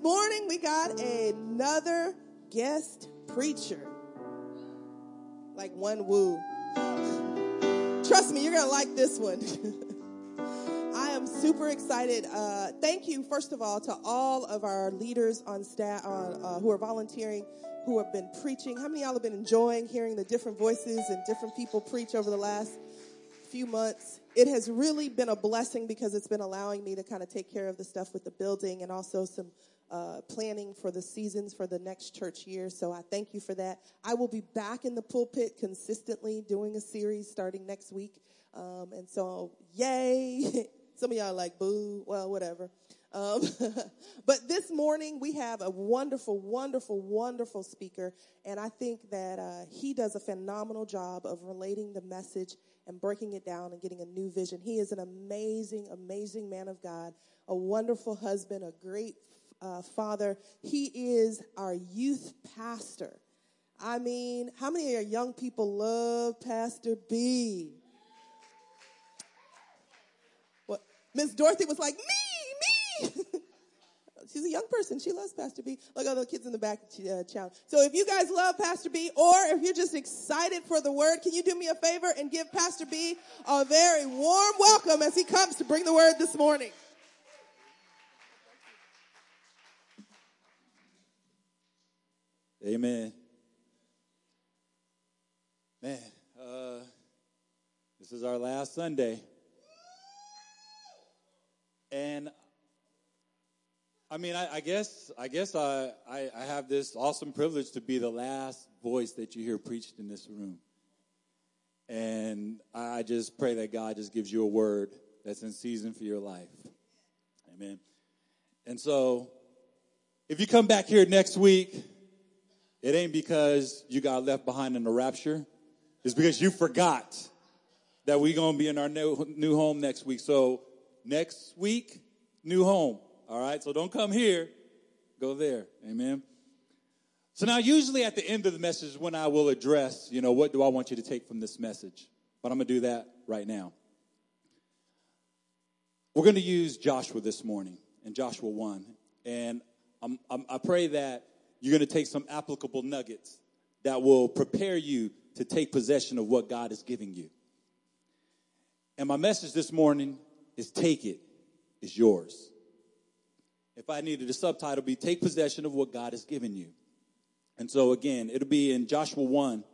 morning we got another guest preacher. Like one woo. Trust me, you're going to like this one. I am super excited. Thank you, first of all, to all of our leaders on staff who are volunteering, who have been preaching. How many of y'all have been enjoying hearing the different voices and different people preach over the last few months? It has really been a blessing because it's been allowing me to kind of take care of the stuff with the building and also some planning for the seasons for the next church year. So I thank you for that. I will be back in the pulpit consistently doing a series starting next week. And so, yay. Some of y'all are like, boo. Well, whatever. But this morning we have a wonderful, wonderful, wonderful speaker. And I think that he does a phenomenal job of relating the message and breaking it down and getting a new vision. He is an amazing, amazing man of God, a wonderful husband, a great father. He is our youth pastor. I mean, how many of your young people love Pastor B? Well, Miss Dorothy was like, me. She's a young person. She loves Pastor B. Look at the kids in the back challenge. So if you guys love Pastor B, or if you're just excited for the word, can you do me a favor and give Pastor B a very warm welcome as he comes to bring the word this morning? Amen. Man, this is our last Sunday. And I mean, I guess I have this awesome privilege to be the last voice that you hear preached in this room. And I just pray that God just gives you a word that's in season for your life. Amen. And so, if you come back here next week, it ain't because you got left behind in the rapture. It's because you forgot that we're going to be in our new home next week. So, next week, new home. All right, so don't come here, go there, amen. So now usually at the end of the message when I will address, what do I want you to take from this message? But I'm going to do that right now. We're going to use Joshua this morning in Joshua 1. And I pray that you're going to take some applicable nuggets that will prepare you to take possession of what God is giving you. And my message this morning is take it, it's yours. If I needed a subtitle, be take possession of what God has given you. And so again, it'll be in Joshua 1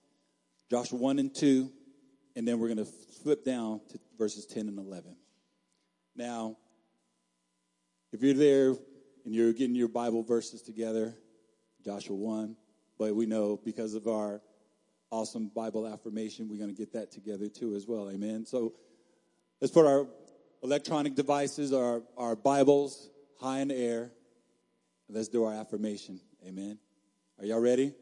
and 2, and then we're going to flip down to verses 10 and 11. Now, if you're there and you're getting your Bible verses together, Joshua 1, but we know because of our awesome Bible affirmation, we're going to get that together too as well, amen? So let's put our electronic devices, our Bibles, high in the air. Let's do our affirmation. Amen. Are y'all ready?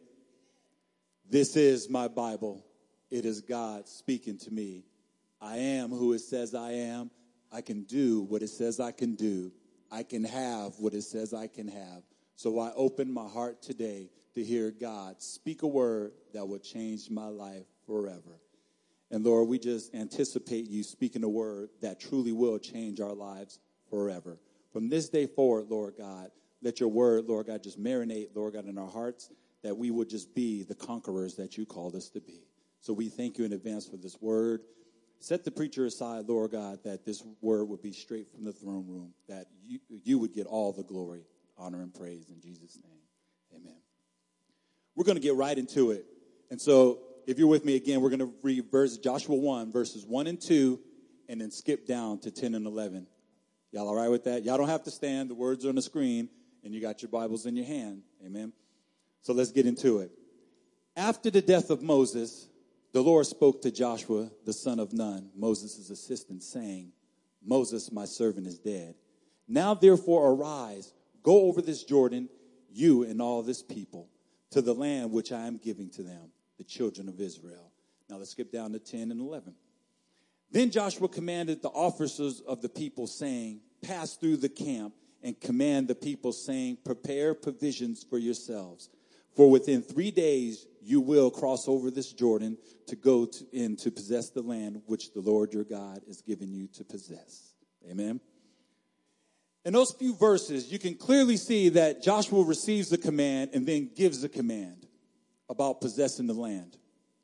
This is my Bible. It is God speaking to me. I am who it says I am. I can do what it says I can do. I can have what it says I can have. So I open my heart today to hear God speak a word that will change my life forever. And Lord, we just anticipate you speaking a word that truly will change our lives forever. From this day forward, Lord God, let your word, Lord God, just marinate, Lord God, in our hearts, that we would just be the conquerors that you called us to be. So we thank you in advance for this word. Set the preacher aside, Lord God, that this word would be straight from the throne room, that you would get all the glory, honor, and praise in Jesus' name. Amen. We're going to get right into it. And so if you're with me again, we're going to read Joshua 1, verses 1 and 2, and then skip down to 10 and 11. Y'all all right with that? Y'all don't have to stand. The words are on the screen, and you got your Bibles in your hand. Amen? So let's get into it. After the death of Moses, the Lord spoke to Joshua, the son of Nun, Moses' assistant, saying, Moses, my servant, is dead. Now, therefore, arise, go over this Jordan, you and all this people, to the land which I am giving to them, the children of Israel. Now, let's skip down to 10 and 11. Then Joshua commanded the officers of the people, saying, pass through the camp and command the people, saying, prepare provisions for yourselves. For within 3 days you will cross over this Jordan to go in to possess the land which the Lord your God is giving you to possess. Amen. In those few verses, you can clearly see that Joshua receives the command and then gives the command about possessing the land.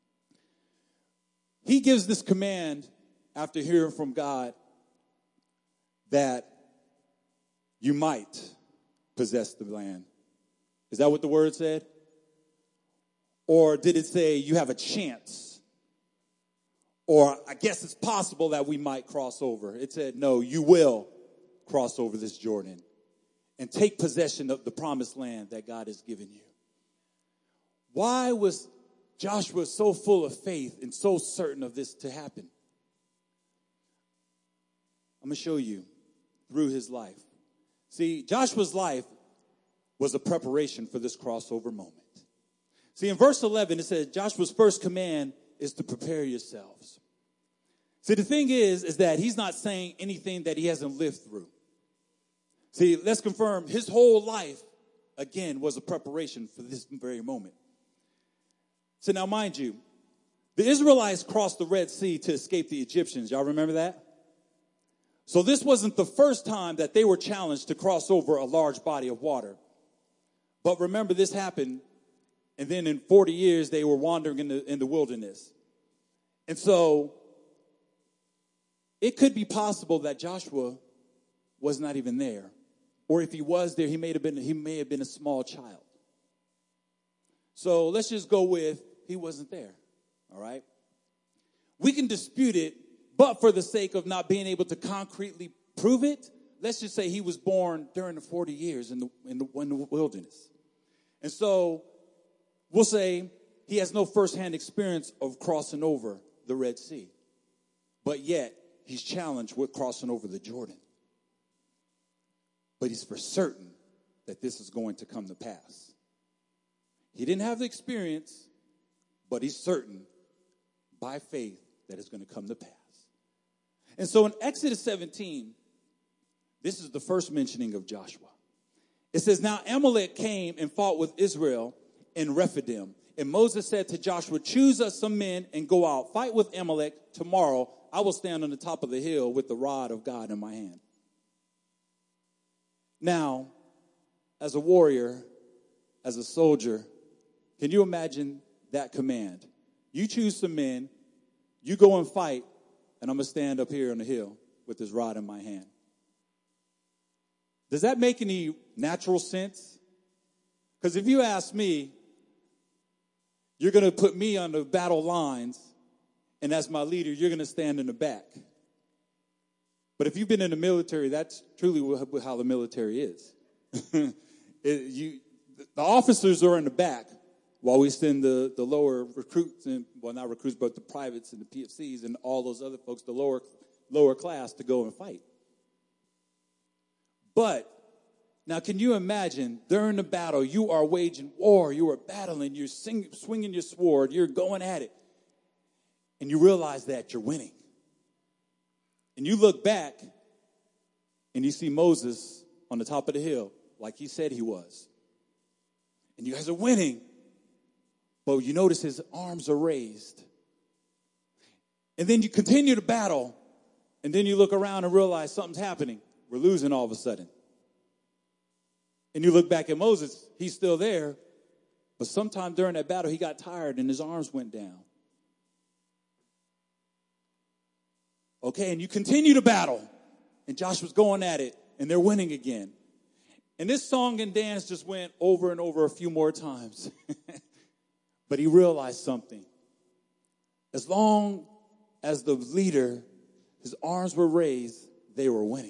He gives this command after hearing from God that you might possess the land. Is that what the word said? Or did it say you have a chance? Or I guess it's possible that we might cross over. It said, no, you will cross over this Jordan and take possession of the promised land that God has given you. Why was Joshua so full of faith and so certain of this to happen? I'm going to show you through his life. See, Joshua's life was a preparation for this crossover moment. See, in verse 11, it says Joshua's first command is to prepare yourselves. See, the thing is that he's not saying anything that he hasn't lived through. See, let's confirm his whole life, again, was a preparation for this very moment. So now, mind you, the Israelites crossed the Red Sea to escape the Egyptians. Y'all remember that? So this wasn't the first time that they were challenged to cross over a large body of water. But remember, this happened, and then in 40 years, they were wandering in the wilderness. And so it could be possible that Joshua was not even there. Or if he was there, he may have been a small child. So let's just go with he wasn't there, all right? We can dispute it, but for the sake of not being able to concretely prove it, let's just say he was born during the 40 years in the wilderness. And so we'll say he has no firsthand experience of crossing over the Red Sea. But yet, he's challenged with crossing over the Jordan. But he's for certain that this is going to come to pass. He didn't have the experience, but he's certain by faith that it's going to come to pass. And so in Exodus 17, this is the first mentioning of Joshua. It says, now Amalek came and fought with Israel in Rephidim. And Moses said to Joshua, choose us some men and go out. Fight with Amalek tomorrow. I will stand on the top of the hill with the rod of God in my hand. Now, as a warrior, as a soldier, can you imagine that command? You choose some men, you go and fight, and I'm going to stand up here on the hill with this rod in my hand. Does that make any natural sense? Because if you ask me, you're going to put me on the battle lines, and as my leader, you're going to stand in the back. But if you've been in the military, that's truly how the military is. The officers are in the back while we send the lower recruits, well, not recruits, but the privates and the PFCs and all those other folks, the lower class, to go and fight. But now, can you imagine during the battle, you are waging war, you are battling, you're swinging your sword, you're going at it, and you realize that you're winning. And you look back, and you see Moses on the top of the hill, like he said he was. And you guys are winning, but you notice his arms are raised. And then you continue to battle, and then you look around and realize something's happening. We're losing all of a sudden. And you look back at Moses, he's still there, but sometime during that battle, he got tired and his arms went down. Okay, and you continue to battle, and Joshua's going at it, and they're winning again. And this song and dance just went over and over a few more times. But he realized something. As long as the leader, his arms were raised, they were winning.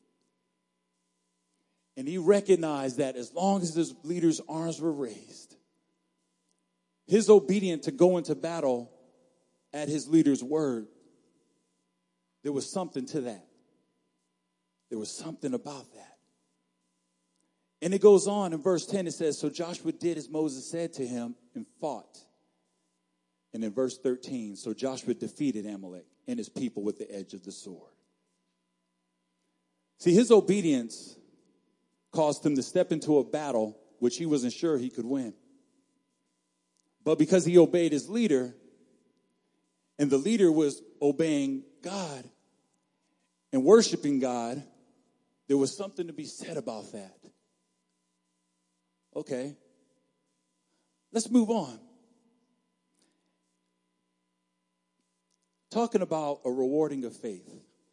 And he recognized that as long as his leader's arms were raised, his obedience to go into battle at his leader's word, there was something to that. There was something about that. And it goes on in verse 10, it says, so Joshua did as Moses said to him and fought. And in verse 13, so Joshua defeated Amalek and his people with the edge of the sword. See, his obedience caused him to step into a battle which he wasn't sure he could win. But because he obeyed his leader, and the leader was obeying God and worshiping God, there was something to be said about that. Okay. Let's move on. Talking about a rewarding of faith.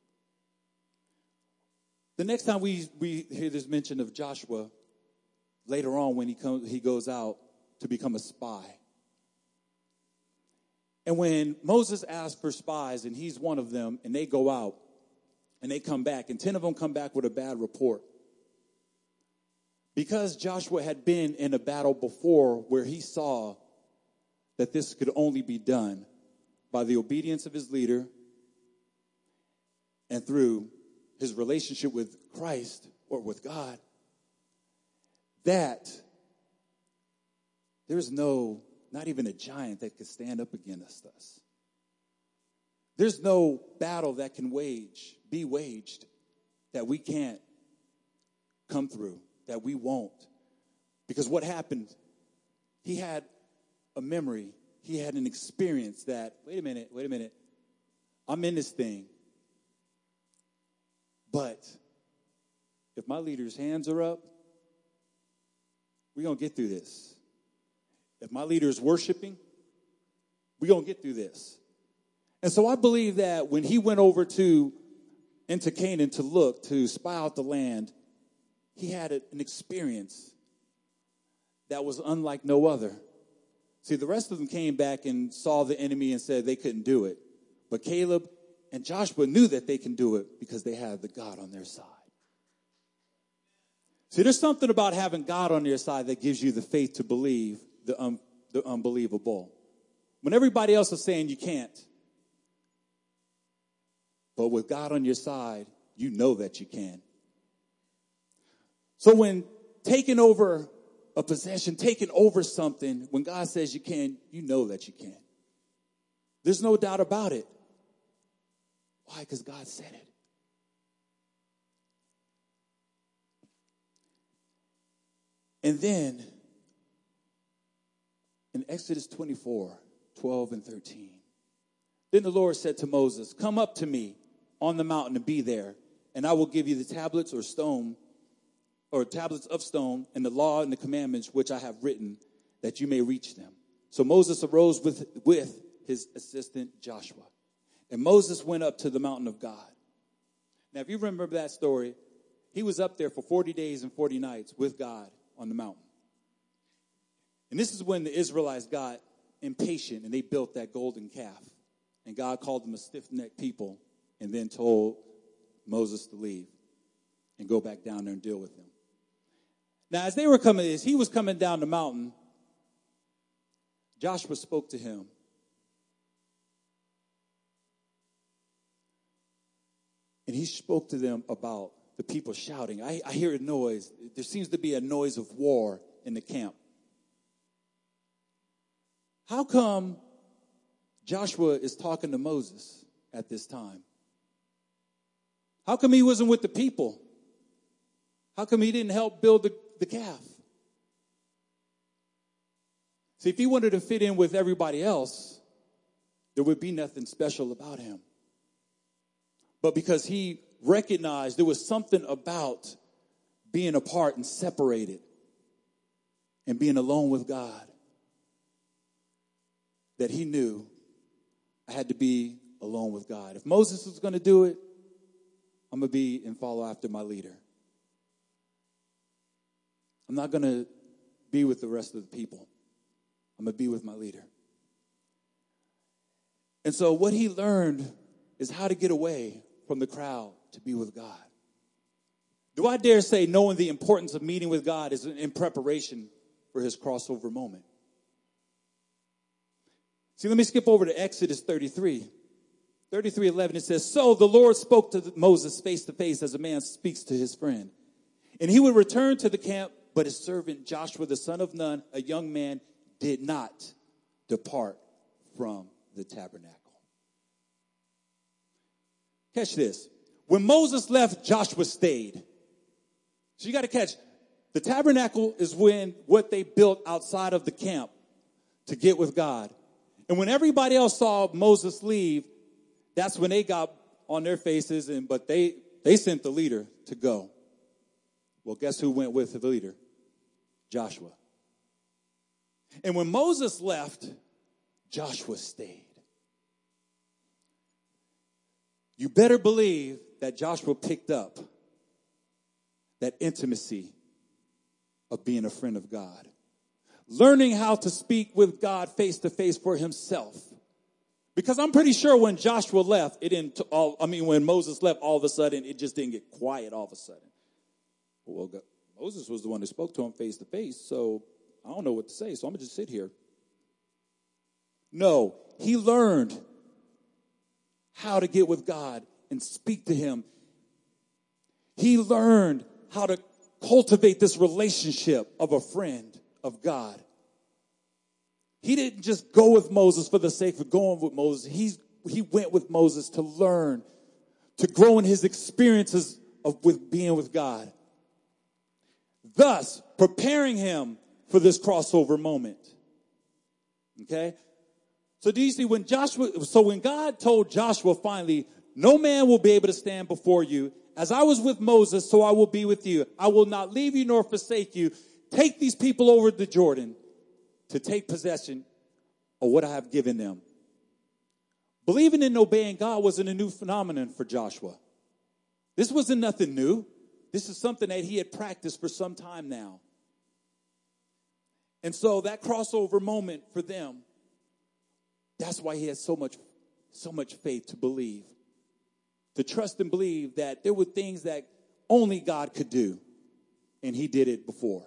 The next time we hear this mention of Joshua, later on when he goes out to become a spy. And when Moses asks for spies, and he's one of them, and they go out, and they come back, and 10 of them come back with a bad report. Because Joshua had been in a battle before where he saw that this could only be done by the obedience of his leader and through his relationship with Christ or with God, that there's not even a giant that could stand up against us. There's no battle that can be waged that we can't come through, that we won't. Because what happened, he had a memory, he had an experience that, wait a minute, I'm in this thing. But if my leader's hands are up, we're going to get through this. If my leader is worshiping, we're going to get through this. And so I believe that when he went over into Canaan to spy out the land, he had an experience that was unlike no other. See, the rest of them came back and saw the enemy and said they couldn't do it. But Caleb and Joshua knew that they can do it because they had the God on their side. See, there's something about having God on your side that gives you the faith to believe the unbelievable. When everybody else is saying you can't, but with God on your side, you know that you can. So when taking over a possession, taking over something, when God says you can, you know that you can. There's no doubt about it. Why? Because God said it. And then, in Exodus 24, 12 and 13, then the Lord said to Moses, come up to me on the mountain and be there, and I will give you the tablets of stone and the law and the commandments which I have written, that you may reach them. So Moses arose with his assistant Joshua. And Moses went up to the mountain of God. Now, if you remember that story, he was up there for 40 days and 40 nights with God on the mountain. And this is when the Israelites got impatient and they built that golden calf. And God called them a stiff-necked people and then told Moses to leave and go back down there and deal with them. Now, as he was coming down the mountain, Joshua spoke to him. And he spoke to them about the people shouting. I hear a noise. There seems to be a noise of war in the camp. How come Joshua is talking to Moses at this time? How come he wasn't with the people? How come he didn't help build the calf? See, if he wanted to fit in with everybody else, there would be nothing special about him. But because he recognized there was something about being apart and separated and being alone with God, that he knew I had to be alone with God. If Moses was going to do it, I'm going to be and follow after my leader. I'm not going to be with the rest of the people. I'm going to be with my leader. And so what he learned is how to get away from the crowd to be with God. Do I dare say knowing the importance of meeting with God is in preparation for his crossover moment? See, let me skip over to Exodus 33. 33:11, it says, so the Lord spoke to Moses face to face as a man speaks to his friend. And he would return to the camp, but his servant Joshua, the son of Nun, a young man, did not depart from the tabernacle. Catch this. When Moses left, Joshua stayed. So you got to catch, the tabernacle is what they built outside of the camp to get with God. And when everybody else saw Moses leave, that's when they got on their faces, but they sent the leader to go. Well, guess who went with the leader? Joshua. And when Moses left, Joshua stayed. You better believe that Joshua picked up that intimacy of being a friend of God. Learning how to speak with God face to face for himself. Because I'm pretty sure when Joshua left, when Moses left, all of a sudden, it just didn't get quiet all of a sudden. Well, Moses was the one that spoke to him face to face, so I don't know what to say, so I'm going to just sit here. No, he learned how to get with God and speak to him. He learned how to cultivate this relationship of a friend of God. He didn't just go with Moses for the sake of going with Moses. He went with Moses to learn, to grow in his experiences with being with God. Thus, preparing him for this crossover moment. Okay? So do you see when God told Joshua finally, no man will be able to stand before you. As I was with Moses, so I will be with you. I will not leave you nor forsake you. Take these people over the Jordan to take possession of what I have given them. Believing and obeying God wasn't a new phenomenon for Joshua. This wasn't nothing new. This is something that he had practiced for some time now. And so that crossover moment for them, that's why he had so much faith to believe. To trust and believe that there were things that only God could do. And he did it before.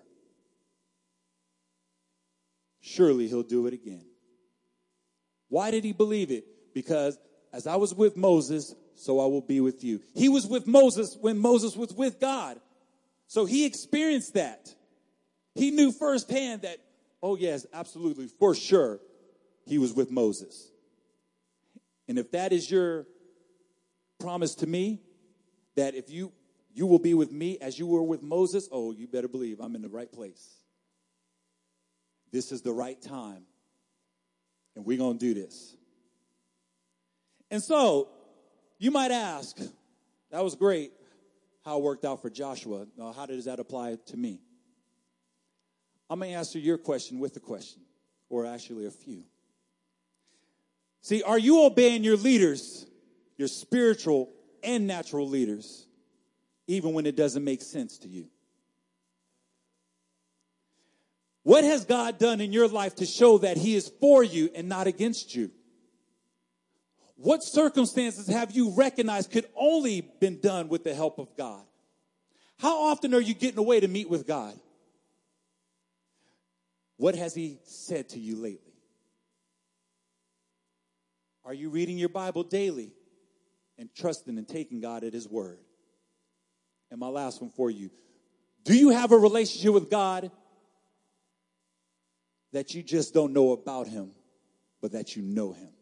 Surely he'll do it again. Why did he believe it? Because as I was with Moses, so I will be with you. He was with Moses when Moses was with God. So he experienced that. He knew firsthand that, oh yes, absolutely, for sure, he was with Moses. And if that is your promise to me, that if you will be with me as you were with Moses, oh, you better believe I'm in the right place. This is the right time. And we're going to do this. And so, you might ask, that was great how it worked out for Joshua. Now, how does that apply to me? I'm going to answer your question with a question, or actually a few. See, are you obeying your leaders, your spiritual and natural leaders, even when it doesn't make sense to you? What has God done in your life to show that he is for you and not against you? What circumstances have you recognized could only been done with the help of God? How often are you getting away to meet with God? What has he said to you lately? Are you reading your Bible daily and trusting and taking God at his word? And my last one for you. Do you have a relationship with God that you just don't know about him, but that you know him?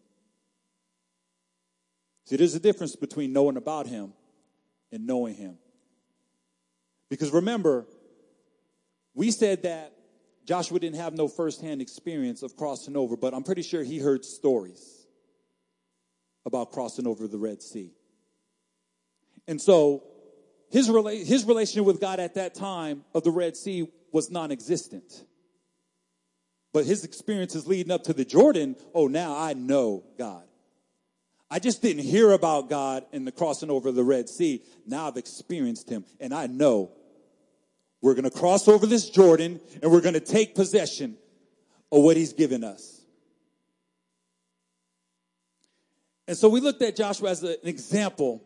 See, there's a difference between knowing about him and knowing him. Because remember, we said that Joshua didn't have no firsthand experience of crossing over, but I'm pretty sure he heard stories about crossing over the Red Sea. And so his relationship with God at that time of the Red Sea was non-existent. But his experiences leading up to the Jordan, oh, now I know God. I just didn't hear about God in the crossing over the Red Sea. Now I've experienced him, and I know we're going to cross over this Jordan, and we're going to take possession of what he's given us. And so we looked at Joshua as an example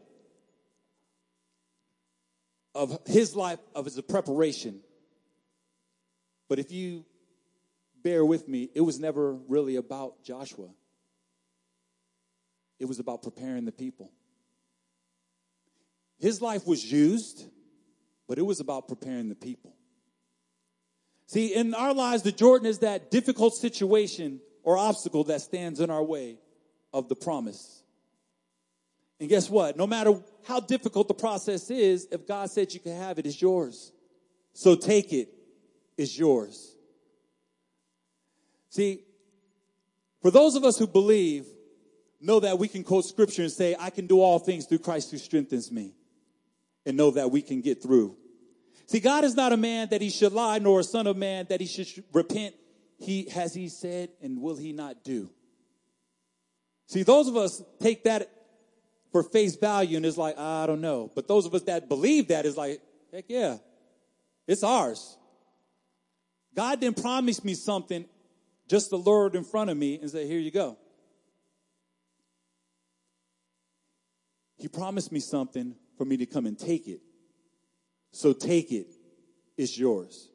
of his life, of his preparation. But if you bear with me, it was never really about Joshua. It was about preparing the people. His life was used, but it was about preparing the people. See, in our lives, the Jordan is that difficult situation or obstacle that stands in our way of the promise. And guess what? No matter how difficult the process is, if God said you can have it, it's yours. So take it. It's yours. See, for those of us who believe, know that we can quote scripture and say, I can do all things through Christ who strengthens me. And know that we can get through. See, God is not a man that he should lie, nor a son of man that he should repent. Has he said, and will he not do? See, those of us take that for face value and it's like, I don't know. But those of us that believe that is like, heck yeah, it's ours. God didn't promise me something just to lure it in front of me and say, here you go. He promised me something for me to come and take it. So take it. It's yours.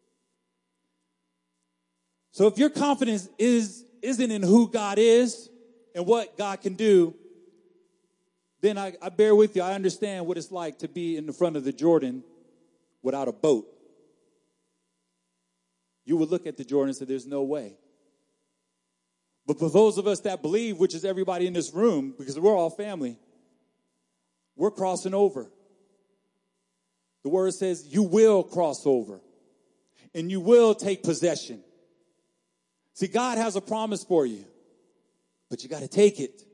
So if your confidence isn't in who God is and what God can do, then I bear with you. I understand what it's like to be in the front of the Jordan without a boat. You would look at the Jordan and say, there's no way. But for those of us that believe, which is everybody in this room, because we're all family, we're crossing over. The word says you will cross over and you will take possession. See, God has a promise for you, but you got to take it.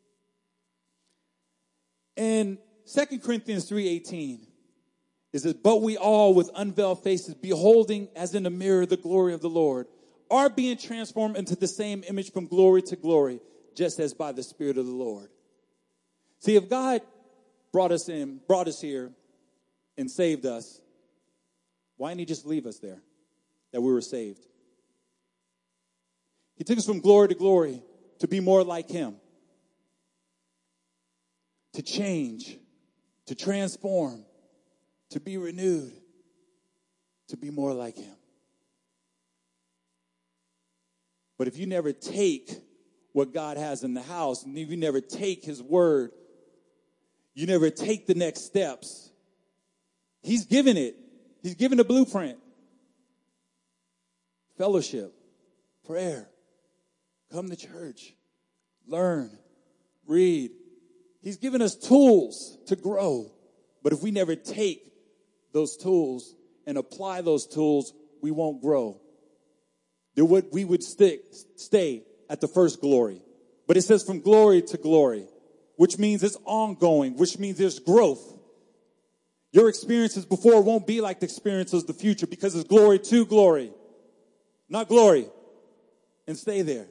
And 2 Corinthians 3:18 is that, but we all with unveiled faces, beholding as in a mirror the glory of the Lord, are being transformed into the same image from glory to glory, just as by the Spirit of the Lord. See, if God brought us here and saved us, why didn't he just leave us there, that we were saved? He took us from glory to glory to be more like him, to change, to transform, to be renewed, to be more like him. But if you never take what God has in the house, and if you never take his word, you never take the next steps, he's given it. He's given a blueprint. Fellowship, prayer, come to church, learn, read. He's given us tools to grow. But if we never take those tools and apply those tools, we won't grow. We would stay at the first glory. But it says from glory to glory, which means it's ongoing, which means there's growth. Your experiences before won't be like the experiences of the future because it's glory to glory, not glory. And stay there.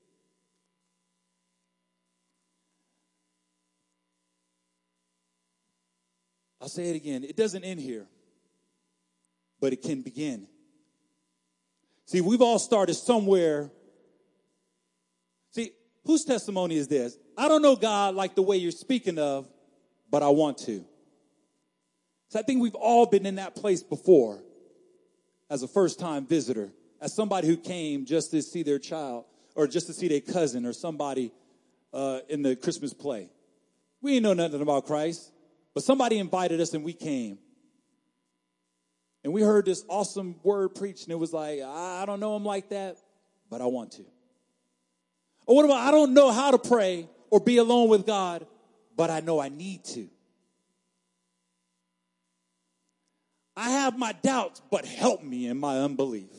I'll say it again. It doesn't end here, but it can begin. See, we've all started somewhere. See, whose testimony is this? I don't know God like the way you're speaking of, but I want to. So I think we've all been in that place before as a first-time visitor, as somebody who came just to see their child or just to see their cousin or somebody in the Christmas play. We didn't know nothing about Christ, but somebody invited us and we came. And we heard this awesome word preached, and it was like, I don't know him like that, but I want to. Or what about, I don't know how to pray or be alone with God, but I know I need to. I have my doubts, but help me in my unbelief.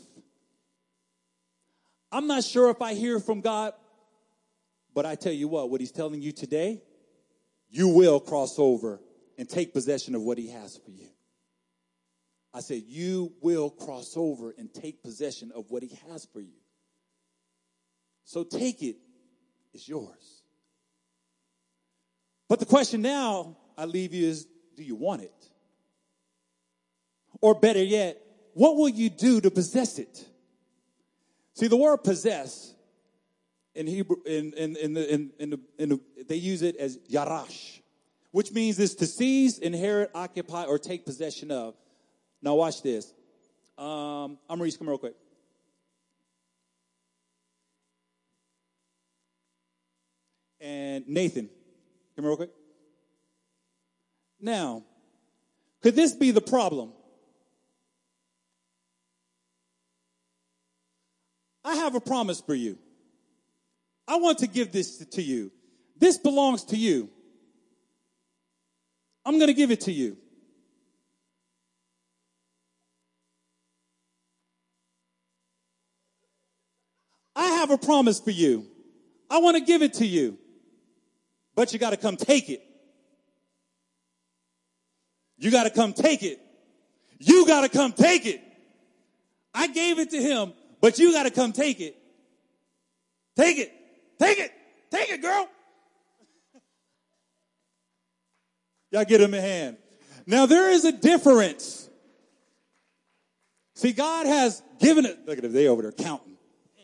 I'm not sure if I hear from God, but I tell you what he's telling you today, you will cross over and take possession of what he has for you. I said, you will cross over and take possession of what he has for you. So take it. It's yours. But the question now I leave you is, do you want it? Or better yet, what will you do to possess it? See, the word possess in Hebrew, they use it as yarash, which means is to seize, inherit, occupy, or take possession of. Now watch this. Maurice, come real quick. And Nathan, come real quick. Now, could this be the problem? I have a promise for you. I want to give this to you. This belongs to you. I'm going to give it to you. I have a promise for you. I want to give it to you. But you got to come take it. You got to come take it. You got to come take it. I gave it to him, but you got to come take it. Take it. Take it. Take it, girl. Y'all get him a hand. Now, there is a difference. See, God has given it. Look at them. They over there counting.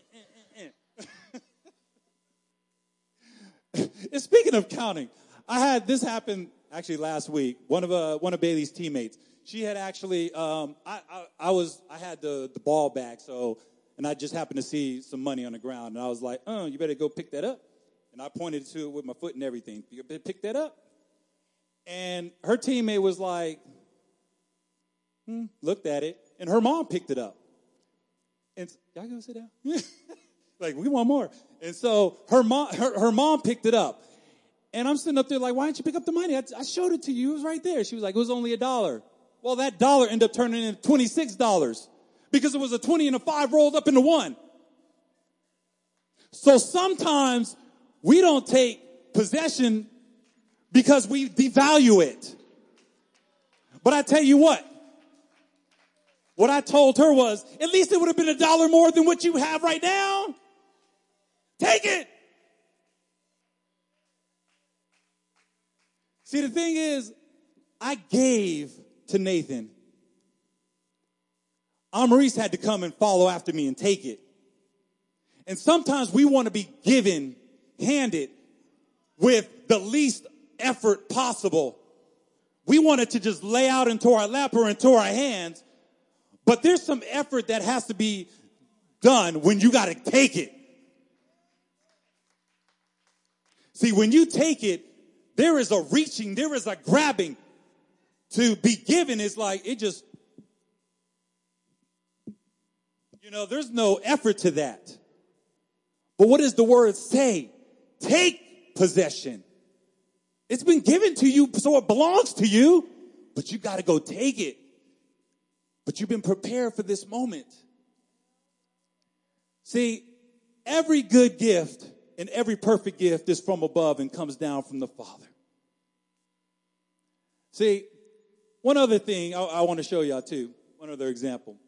And speaking of counting, I had this happen actually last week. One of Bailey's teammates. She had actually. I had the ball back, and I just happened to see some money on the ground, and I was like, "Oh, you better go pick that up." And I pointed to it with my foot and everything. You better pick that up. And her teammate was like, looked at it, and her mom picked it up. And y'all go sit down. Like, we want more. And so her mom picked it up. And I'm sitting up there like, why didn't you pick up the money? I showed it to you. It was right there. She was like, it was only $1. Well, that dollar ended up turning into $26 because it was a 20 and a 5 rolled up into one. So sometimes we don't take possession because we devalue it. But I tell you what I told her was, at least it would have been $1 more than what you have right now. Take it. See, the thing is, I gave to Nathan. Maurice had to come and follow after me and take it. And sometimes we want to be handed with the least effort possible. We want it to just lay out into our lap or into our hands. But there's some effort that has to be done when you got to take it. See, when you take it, there is a reaching, there is a grabbing. To be given is like, it just, there's no effort to that. But what does the word say? Take possession. It's been given to you, so it belongs to you, but you got to go take it. But you've been prepared for this moment. See, every good gift and every perfect gift is from above and comes down from the Father. See, one other thing I want to show y'all too. One other example.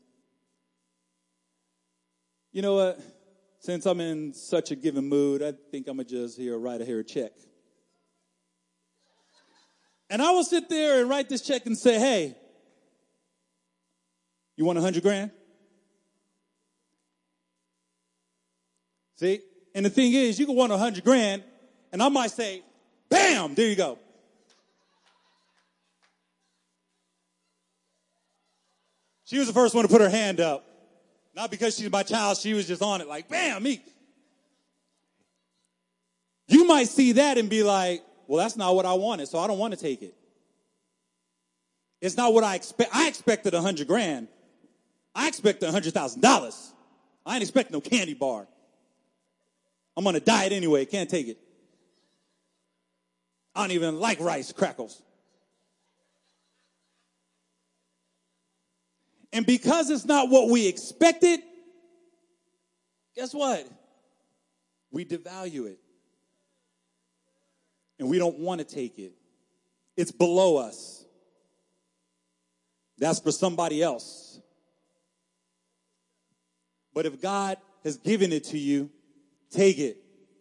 You know what? Since I'm in such a giving mood, I think I'm going to just write a check. And I will sit there and write this check and say, hey, you want $100,000? See? And the thing is, you can want $100,000, and I might say, bam, there you go. She was the first one to put her hand up. Not because she's my child, she was just on it like, bam, me. You might see that and be like, well, that's not what I wanted, so I don't want to take it. It's not what I expect. I expected $100,000. I expected $100,000. I ain't expecting no candy bar. I'm on a diet anyway, can't take it. I don't even like rice crackles. And because it's not what we expected, guess what? We devalue it. And we don't want to take it. It's below us. That's for somebody else. But if God has given it to you, take it.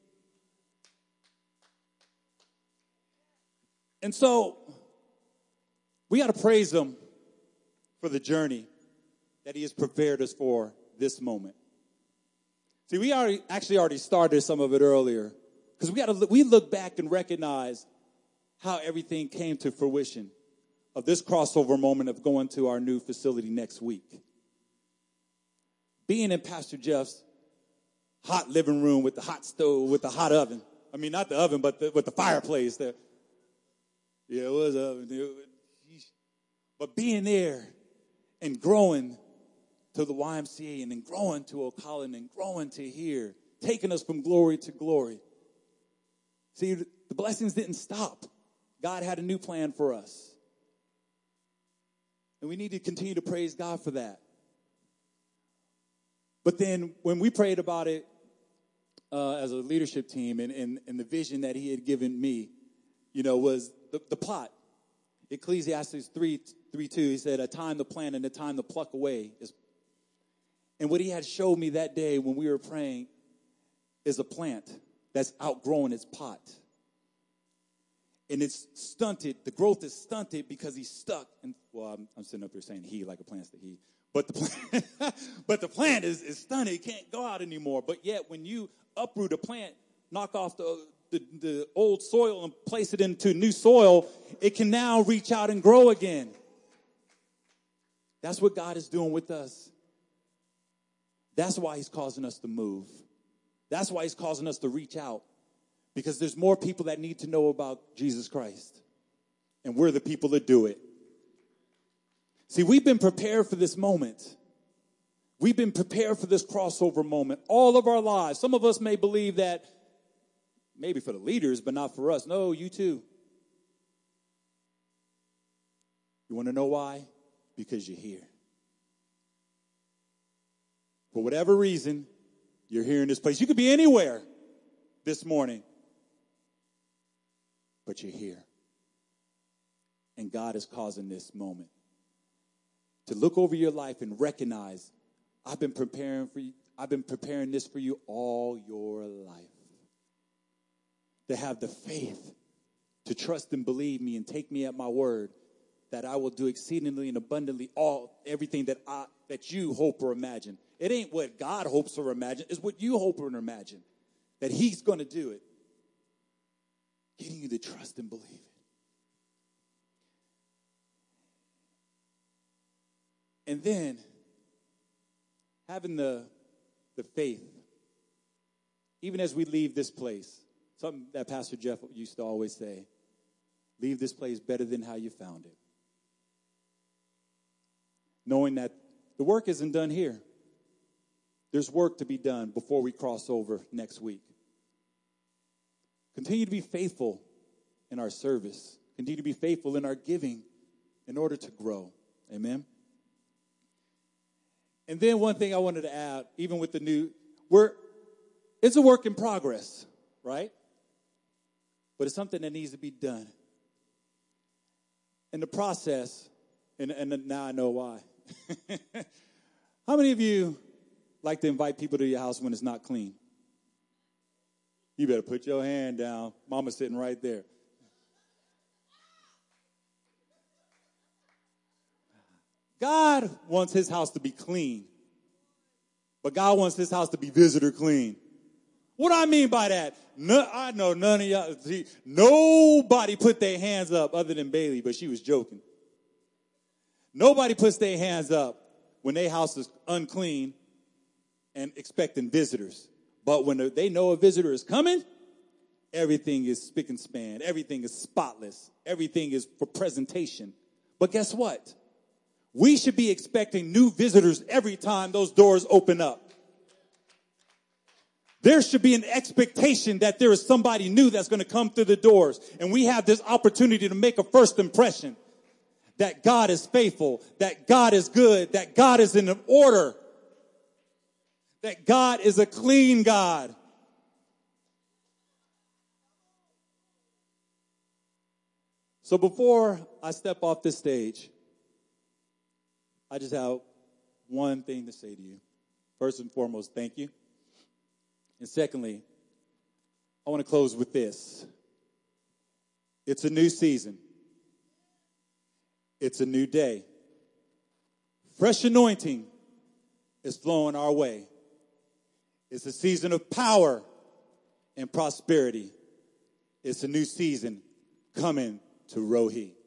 And so, we got to praise Him for the journey that He has prepared us for this moment. See, we already started some of it earlier. Because we look back and recognize how everything came to fruition of this crossover moment of going to our new facility next week. Being in Pastor Jeff's hot living room with the hot stove, with the hot oven. I mean, not the oven, but with the fireplace there. Yeah, it was an oven. But being there and growing to the YMCA and then growing to Ocala and growing to here, taking us from glory to glory. See, the blessings didn't stop. God had a new plan for us. And we need to continue to praise God for that. But then when we prayed about it as a leadership team and the vision that He had given me, was the plot. Ecclesiastes 3:2, he said, a time to plant and a time to pluck away. And what he had showed me that day when we were praying is a plant that's outgrowing its pot. And it's stunted. The growth is stunted because he's stuck. And well, I'm sitting up here saying he like a plant's the he. But the plant is stunted. It can't go out anymore. But yet when you uproot a plant, knock off the old soil and place it into new soil, it can now reach out and grow again. That's what God is doing with us. That's why he's causing us to move. That's why he's causing us to reach out. Because there's more people that need to know about Jesus Christ. And we're the people that do it. See, we've been prepared for this moment. We've been prepared for this crossover moment all of our lives. Some of us may believe that maybe for the leaders, but not for us. No, you too. You want to know why? Because you're here. For whatever reason, you're here in this place. You could be anywhere this morning, but you're here. And God is causing this moment to look over your life and recognize, I've been preparing this for you all your life. To have the faith to trust and believe me and take me at my word that I will do exceedingly and abundantly everything that you hope or imagine. It ain't what God hopes or imagine. It's what you hope or imagine. That he's going to do it. Getting you to trust and believe it. And then having the faith, even as we leave this place, something that Pastor Jeff used to always say, leave this place better than how you found it. Knowing that the work isn't done here. There's work to be done before we cross over next week. Continue to be faithful in our service. Continue to be faithful in our giving in order to grow. Amen. And then one thing I wanted to add, even with it's a work in progress, right? But it's something that needs to be done. In the process, and now I know why. How many of you like to invite people to your house when it's not clean? You better put your hand down. Mama's sitting right there. God wants his house to be clean. But God wants his house to be visitor clean. What do I mean by that? I know none of y'all. See, nobody put their hands up other than Bailey, but she was joking. Nobody puts their hands up when their house is unclean and expecting visitors. But when they know a visitor is coming, everything is spick and span. Everything is spotless. Everything is for presentation. But guess what? We should be expecting new visitors every time those doors open up. There should be an expectation that there is somebody new that's going to come through the doors. And we have this opportunity to make a first impression that God is faithful, that God is good, that God is in order, that God is a clean God. So before I step off this stage, I just have one thing to say to you. First and foremost, thank you. And secondly, I want to close with this. It's a new season. It's a new day. Fresh anointing is flowing our way. It's a season of power and prosperity. It's a new season coming to Rohi.